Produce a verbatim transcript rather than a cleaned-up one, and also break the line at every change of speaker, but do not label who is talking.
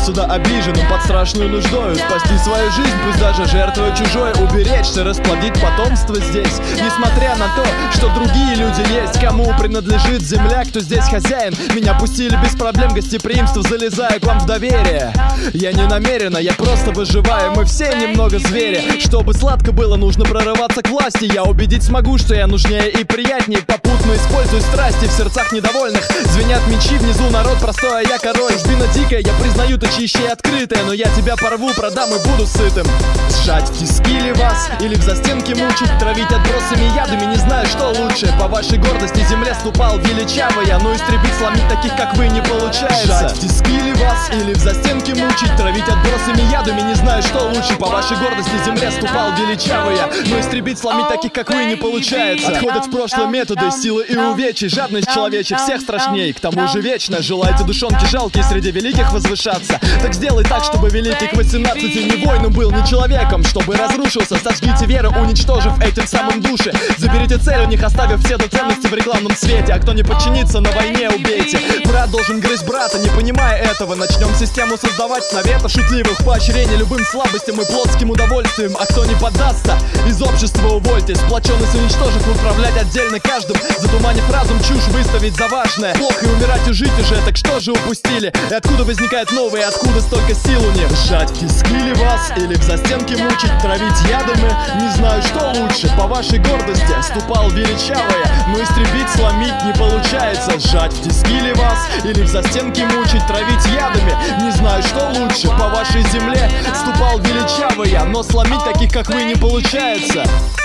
сюда обиженным под страшную нуждою. Спасти свою жизнь, пусть даже жертвуя чужой. Уберечься, расплодить потомство здесь. Несмотря на то, что другие люди есть, кому принадлежит земля, кто здесь хозяин. Меня пустили без проблем, гостеприимство, залезая к вам в доверие. Я не намеренно, я просто выживаю. Мы все немного звери. Чтобы сладко было, нужно прорываться к власти. Я убедить смогу, что я нужнее и приятнее. Попутно использую страсти в сердцах недовольных. Звенят мечи, внизу народ простой, а я король. Жбина дикая, я признаю, ты чище и открытая. Но я тебя порву, продам и буду сытым. Сжать в тиски ли вас, или в застенке мучить, травить отбросами ядами, не знаю, что лучше. По вашей гордости земле ступал величавый я, но истребить, сломить таких, как вы, не получается. Сжать в тиски ли вас, или в застенке мучить, травить отбросами ядами, не знаю, что лучше. По вашей гордости земле ступал величавый я, но истребить, сломить таких, как вы, не получается. Отходят в прошлое методы силы и увечий, жадность человечек всех страшней. К тому же вечно желаете душонки жалкие среди великих возвышаться. Так сделай так, чтобы великий к восемнадцати не воином был, не человеком, чтобы разрушился. Сожгите веру, уничтожив этим самым души. Заберите цель у них, оставив все до ценности в рекламном свете. А кто не подчинится, на войне убейте. Брат должен грызть брата, не понимая этого. Начнем систему создавать наветов шутливых, поощрения любым слабостям и плотским удовольствием. А кто не поддастся, из общества увольте. Сплоченность уничтожив, управлять отдельно каждым. Затуманив разум, чушь выставить за важное. Плохо и умирать и жить уже, так что же упустили? И откуда возникает новое, откуда столько сил у них? Сжать в тиски ли вас, или в застенке мучить, травить ядами, не знаю, что лучше. По вашей гордости ступал величавая, но истребить, сломить не получается. Сжать в тиски ли вас, или в застенке мучить, травить ядами, не знаю, что лучше. По вашей земле ступал величавая, но сломить таких, как вы, не получается.